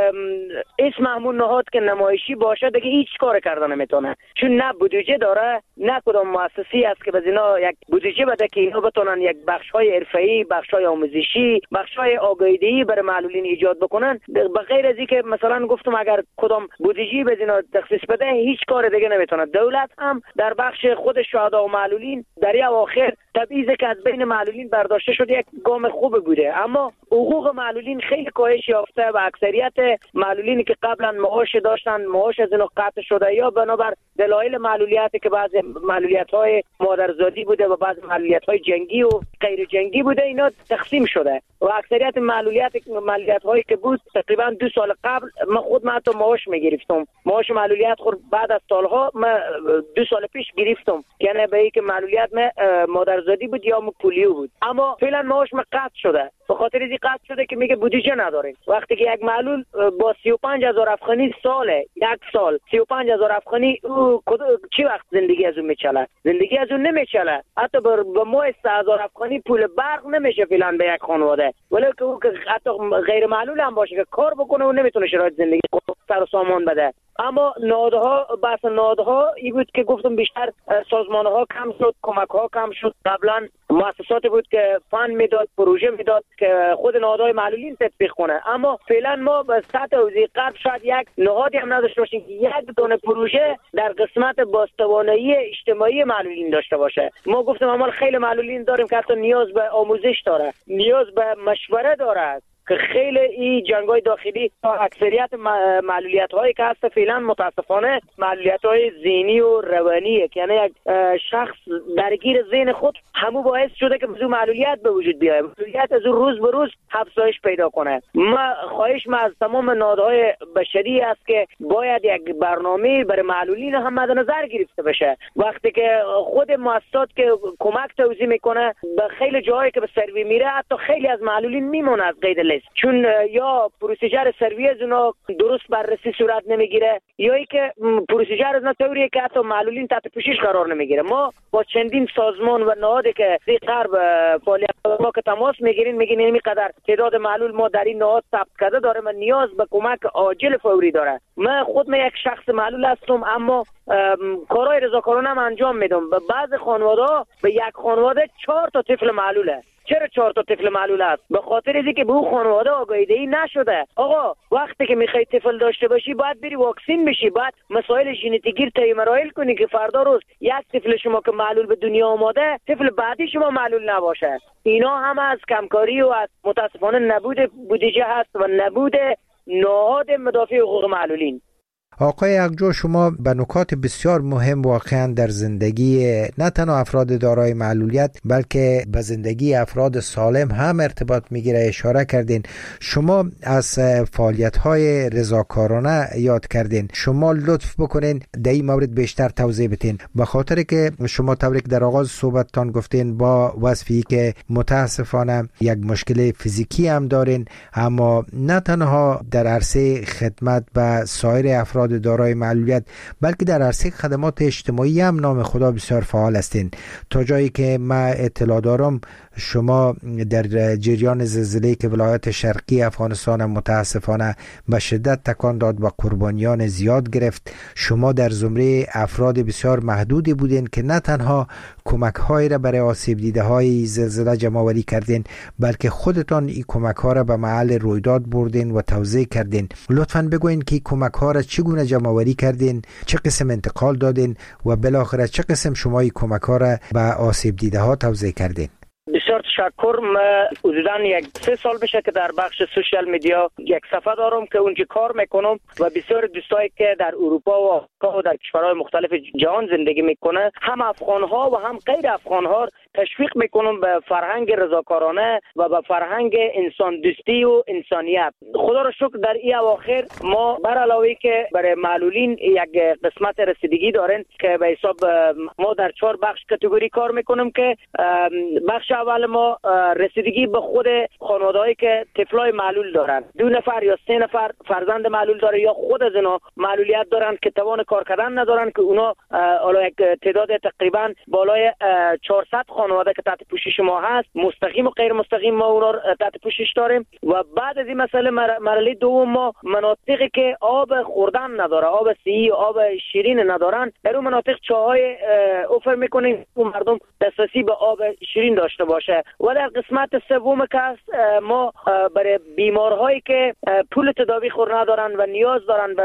اسم همون نهاد که نمایشی باشه دیگه هیچ کار کردن نمیتونه، چون نه بودجه داره، نه کدام مؤسسه‌ای است که بزینا یک بودجه بده که اینا بتونن یک بخش‌های حرفه‌ای، بخش‌های آموزشی، بخش‌های آگاهی‌دهی برای معلولین ایجاد بکنن. به غیر از اینکه مثلا گفتم اگر کدام بودجه بزینا تخصیص بده هیچ کار دیگه نمیتونه. دولت هم در بخش خود شهدا و معلولین در اواخر تبعیض که از بین معلولین برداشته شده یک گام خوب بوده، اما حقوق معلولین خیلی کاهش یافته و اکثریت معلولینی که قبلا معاش داشتن معاش از اینو قطع شده یا بنابر دلایل معلولیتی که بعضی معلولیت‌های مادرزادی بوده و بعضی معلولیت‌های جنگی و غیر جنگی بوده اینا تقسیم شده و اکثریت معلولیت معلولیت‌هایی که بود تقریبا دو سال قبل من خود من تو معاش می‌گرفتم معاش معلولیت خود بعد از سالها من دو سال پیش گرفتم یعنی به اینکه معلولیت من مادرزادی بود یا پولیو بود اما فعلا معاش من قطع شده به خاطر اینکه قطع شده که میگه بودجه نداریم وقتی که یک معلول با سی و پنج هزار افغانی ساله یک سال سی و پنج هزار افغانی او چی وقت زندگی از اون میچله زندگی از اون نمیچله حتی به ماه سه هزار افغانی پول برق نمیشه فعلا به یک خانواده ولی که او که حتی غیر معلول هم باشه که کار بکنه و نمیتونه شرایط زندگی سر و سامان بده اما نادها بحث نادها این بود که گفتم بیشتر سازمانها کم شد کمک ها کم شد قبلا مؤسساتی بود که فند میداد پروژه میداد که خود نهادهای معلولین تطبیق کنه اما فعلا ما به سطح حوزه غرب شاید یک نهادی هم نداشته باشیم که یک دونه پروژه در قسمت بازتوانایی اجتماعی معلولین داشته باشه ما گفتم اما خیلی معلولین داریم که حتی نیاز به آموزش داره نیاز به مشوره داره که خیلی این جنگ‌های داخلی تا اکثریت معلولیت هایی که هست فعلا متاسفانه معلولیت های ذهنی و روانیه که یعنی یک شخص درگیر ذهن خود همو باعث شده که بزرگ معلولیت به وجود بیاید معلولیت از روز به روز افزایش پیدا کنه ما خواهش ما از تمام نهادهای بشری است که باید یک برنامه برای معلولین هم مد نظر گرفته بشه وقتی که خود مؤسسات که کمک توزیع میکنه به خیلی جاهایی که به سروی میره حتی خیلی از معلولین میمونه از قید لیست چون یا پروسیجر سروی از اونا درست بررسی صورت نمیگیره یا ای که پروسیجر از اونا طوریه که حتی معلولین تحت پوشش قرار نمیگیره ما با چندین سازمان و نهادی که زی غرب فعالیت ما که تماس میگیرین میگین اینقدر تعداد معلول ما در این نهاد ثبت کرده داره من نیاز به کمک عاجل فوری داره من خود من یک شخص معلول هستم اما کارهای رضاکارانه هم انجام میدم به بعض خانواده به یک خانواده چهار تا طفل معلوله چرا چهار تا طفل معلول است به خاطر اینکه به اون خانواده آگاهی دهی نشده آقا وقتی که میخوای طفل داشته باشی باید بری واکسین بشی باید مسائل ژنتیکی طی مراحل کنی که فردا روز یک طفل شما که معلول به دنیا آماده طفل بعدی شما معلول نباشه اینا هم از کمکاری و از متاسفانه نبود بودجه هست و نبود نهاد مدافع حقوق معلولین. آقای اقجو شما به نکات بسیار مهم واقعا در زندگی نه تنها افراد دارای معلولیت بلکه به زندگی افراد سالم هم ارتباط میگیره اشاره کردین شما از فعالیت‌های رضاکارانه یاد کردین شما لطف بکنین در این مورد بیشتر توضیح بدین به خاطر که شما طوری که در آغاز صحبتتان گفتین با وصفی که متاسفانه یک مشکل فیزیکی هم دارین اما نه تنها در عرصه خدمت به سایر افراد دارای معلولیت بلکه در عرصه خدمات اجتماعی هم نام خدا بسیار فعال هستین تا جایی که من اطلاع دارم شما در جریان زلزله‌ای که ولایت شرقی افغانستان متاسفانه به شدت تکان داد و قربانیان زیاد گرفت شما در زمره افراد بسیار محدودی بودین که نه تنها کمک‌هایی را برای آسیب دیده‌های زلزله جمع‌آوری کردین بلکه خودتان این کمک‌ها را به محل رویداد بردین و توزیع کردین لطفاً بگوین که کمک‌ها را چگونه جمع‌آوری کردین چه قسم انتقال دادین و بالاخره چه قسم شما این کمک‌ها را به آسیب دیده‌ها توزیع کردین. بسیار تشکر من حدوداً یک سه سال بشه که در بخش سوشال میدیا یک صفحه دارم که اونجا کار میکنم و بسیار دوستایی که در اروپا و آمریکا و در کشورهای مختلف جهان زندگی میکنه هم افغان‌ها و هم غیر افغان‌ها تشویق میکنم به فرهنگ رضاکارانه و به فرهنگ انسان دوستی و انسانیت. خدا را شکر در این اواخر ما بر علاوه که برای معلولین یک قسمت رسیدگی دارن که به حساب ما در چهار بخش کاتگوری کار میکنم که بخش اول ما رسیدگی به خود خانواده‌ای که طفلای معلول دارن دو نفر یا سه نفر فرزند معلول داره یا خود از اینا معلولیت دارن که توان کار کردن ندارن که اونا حالا یک تعداد تقریبا بالای چهارصد خانواده که تحت پوشش ما هست مستقیم و غیر مستقیم ما اونا تحت پوشش داریم و بعد از این مسئله مرحله دوم ما مناطقی که آب خوردن نداره آب سیی آب شیرین ندارن در اون مناطق چاهای اوفر میکنیم و مردم دسترسی به آب شیرین داشته باشه و در قسمت سوم که ما برای بیمارهایی که پول تداوی خور ندارن و نیاز دارن به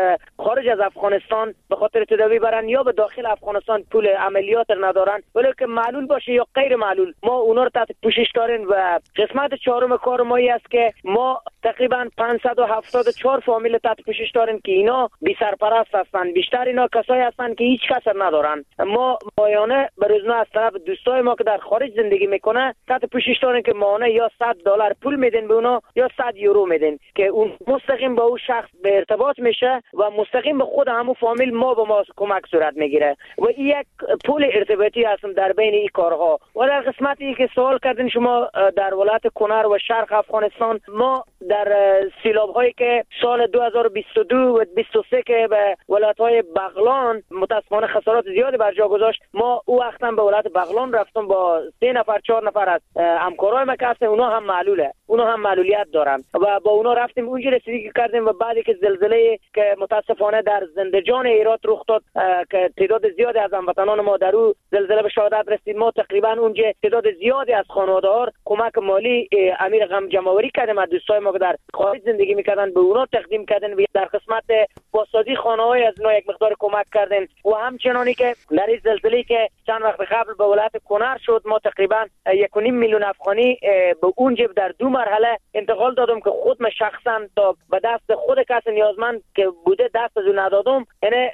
خارج از افغانستان به خاطر تداوی برن یا به داخل افغانستان پول عملیات ندارن، ولی که معلول باشه یا غیر معلول ما اونا رو تحت پوشش داریم. و قسمت چهارم کار ما است که ما تقریبا پانصد و هفتاد و چهار فامیل تحت پوشش داریم که اینا بی سرپرست هستن. بیشتر اینا کسایی هستن که هیچ کس ندارن. ما ماهانه به روزنامه از طرف دوستای ما که در خارج زندگی میکنه تحت پوشش داریم که ماهانه یا صد دلار پول میدن به اونا یا صد یورو میدن که اون مستقیم با اون شخص به ارتباط میشه و مستقیم به خود همون فامیل ما به ما کمک صورت میگیره و این یک پول ارتباطی هستم در بین این کارها. و در قسمتی که سوال کردین شما در ولایت کنر و شرق افغانستان، ما در سیلاب هایی که سال دو هزار و بیست و دو و بیست و سه که به ولایت های بغلان متاسفانه خسارات زیادی بر جا گذاشت، ما او وقتا به ولایت بغلان رفتم با سه نفر چهار نفر از همکارای ما که هستن، اونا هم معلوله، اونا هم معلولیت دارن و با اونا رفتیم اونجا رسیدگی کردیم. و بعدی که زلزله که متاسفانه در زندجان هرات رخ داد که تعداد زیادی از هموطنان ما در اون زلزله به شهادت رسید، ما تقریبا اونجا تعداد زیادی از خانواده‌ها کمک مالی امیر غم جمع‌آوری کردیم از دوستای ما که در خارج زندگی میکردن، به اونا تقدیم کردن و در قسمت بازسازی خانه‌های از اونا یک مقدار کمک کردن. و همچنانی که در این زلزله که چند وقت قبل به ولایت کنر شد، ما تقریبا یک و نیم میلیون افغانی به اونجا در دو مرحله انتقال دادم که خود من شخصا تا به دست خود کس نیازمند که بوده دست از اون ندادم، یعنی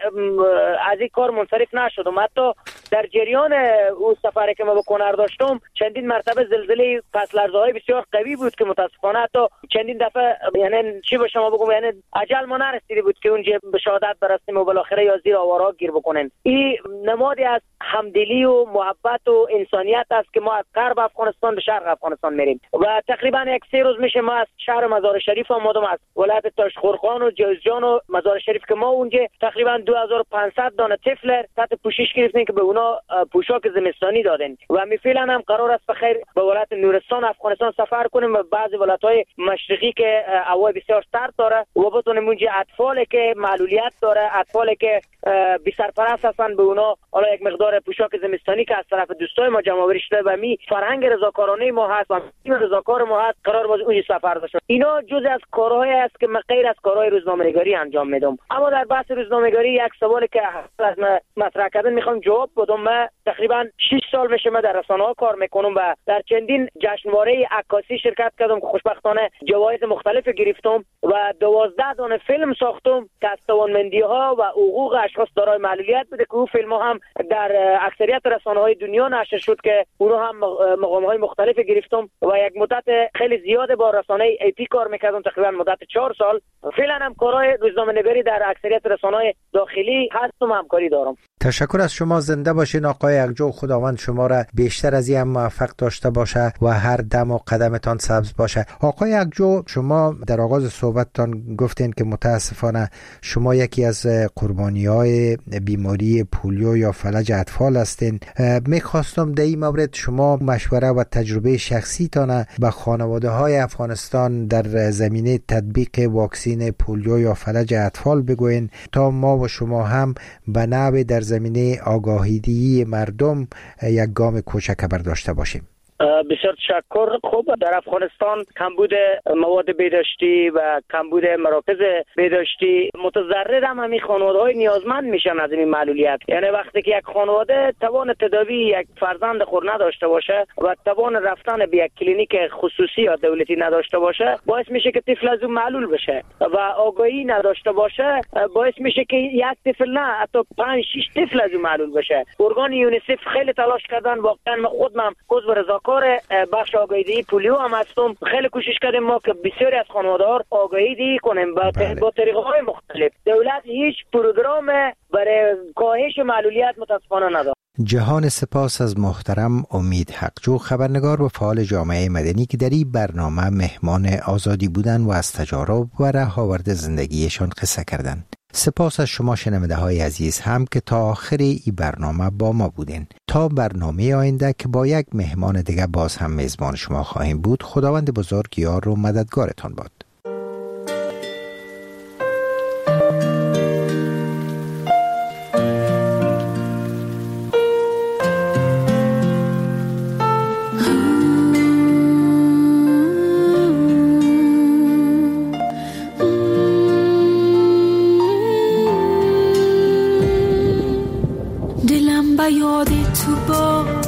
از این کار منصرف نشدم. حتی در جریان اون سفری که ما به کنر داشتم چندین مرتبه زلزله پس لرزه‌های بسیار قوی بود که متاسفانه حتی چندین دفعه یعنی چی به شما بگم، یعنی اجل ما نرسیده بود که اونجا به شهادت برسیم و بالاخره یا زیر آوارها گیر بکنن. این نمادی از همدلی و محبت و انسانیت است که ما از غرب افغانستان به شرق افغانستان میریم. و تقریبا یک سه روز میشه ما از شهر مزار شریف آمدم، از ولایت تاشخورخان و جوزجان و مزار شریف که ما اونجا تقریبا دو هزار و پانصد دانه طفل تحت پوشش گرفتیم که به اونا پوشاک زمستانی دادن. و می فعلا هم قرار است بخیر به ولایت نورستان افغانستان سفر کنیم و بعضی ولایت‌های مشرقی که هوا بسیار سرد داره و بتونیم اونجا اطفالی که معلولیت داره، اطفالی که بی سرپرست هستن، به اونا حالا یک مقدار پوشاک زمستانی که از طرف دوستای ما جمع‌آوری شده و می فرهنگ رضاکارانه ما هست و تیم رضاکار ما هست، قرار باز اونجا سفر داشت. اینا جزء از کارهایی است که من غیر از کارهای روزنامه‌نگاری انجام میدم. اما در بحث روزنامه‌نگاری یک سوالی که از مطرح کردن میخوام جواب بدم. من تقریبا شش سال میشه من در رسانه‌ها کار میکنم و در چندین جشنواره عکاسی شرکت کردم که خوشبختانه جوایز مختلف گرفتم و دوازده دانه فیلم ساختم که از توانمندی‌ها و حقوق اشخاص دارای معلولیت بوده که اون فیلم‌ها هم در اکثریت رسانه‌های دنیا نشر شد که اونها هم مقام‌های مختلف گرفتم و یک مدت خیلی زیاد با رسانه ای پی کار میکردم، تقریبا مدت چهار سال. فعلا هم کارهای روزنامه‌نگاری در اکثریت رسانه‌های داخلی هستم، همکاری دارم. تشکر از شما. زنده باشین آقای یکجو. خداوند شما را بیشتر از این موفق داشته باشه و هر دم و قدمتان سبز باشه. آقای یکجو، شما در آغاز صحبتتان گفتین که متاسفانه شما یکی از قربانی‌های بیماری پولیو یا فلج اطفال هستین. میخواستم در این مورد شما مشوره و تجربه شخصی تان به خانواده‌های افغانستان در زمینه تطبیق واکسین پولیو یا فلج اطفال بگوین تا ما و شما هم به نحو در زمینه آگاهیدهی مردم یک گام کوچک برداشته باشیم. بسیار تشکر. خوب، در افغانستان کمبود مواد بهداشتی و کمبود مراکز بهداشتی متضرر هم همین خانواده‌های نیازمند میشن از این معلولیت. یعنی وقتی که یک خانواده توان تداوی یک فرزند خود نداشته باشه و توان رفتن به یک کلینیک خصوصی یا دولتی نداشته باشه، باعث میشه که طفل از اون معلول بشه و آگاهی نداشته باشه، باعث میشه که یک طفل نه حتی پنج شش طفل از اون معلول بشه. ارگان یونیسف خیلی تلاش کردن، واقعا من خودم عضو رضاکار بخش آگاهیدهی پولیو هم هستم. خیلی کوشش کردیم ما که بسیاری از خانواده‌ها آگاهیدهی کنیم با با طریقه‌های مختلف. دولت هیچ پروگرام برای کاهش معلولیت متاسفانه نداره. جهان سپاس از محترم امید حقجو، خبرنگار و فعال جامعه مدنی که در این برنامه مهمان آزادی بودن و از تجارب و رهاورد زندگیشان قصه کردند. سپاس از شما شنونده های عزیز هم که تا آخر این برنامه با ما بودین. تا برنامه آینده که با یک مهمان دیگه باز هم میزبان شما خواهیم بود، خداوند بزرگ یار و مددگارتان باد.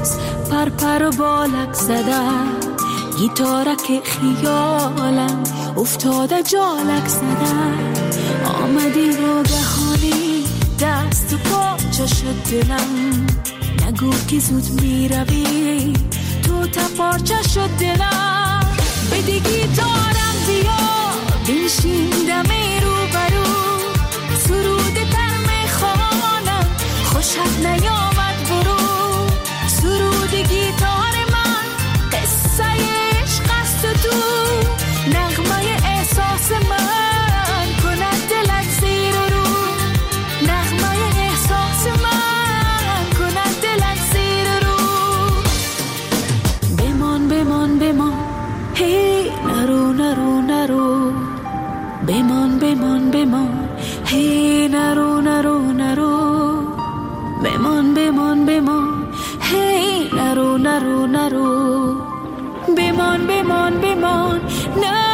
باز پر پر و بالک زده، گیتارک خیالم افتاده جالک زده. آمدی ناگهانی دست و پاچه شد دلم، نگو که زود می روی تو تا پارچه شد دلم. بده گیتارم بیا بنشین می رو برو، سرود تر می خوانم خوشت نیامد برو. سرود گیتار من قصه عشق است و تو، نغمه احساس من کند دلت زیر و رو. نغمه احساس من کند دلت زیر و رو. بمان بمان بمان هی نرو نرو نرو، بمان بمان بمان هی نرو نرو نرو. بمان بمان بمان هی نرو نرو نرو. بمان بمان بمان نه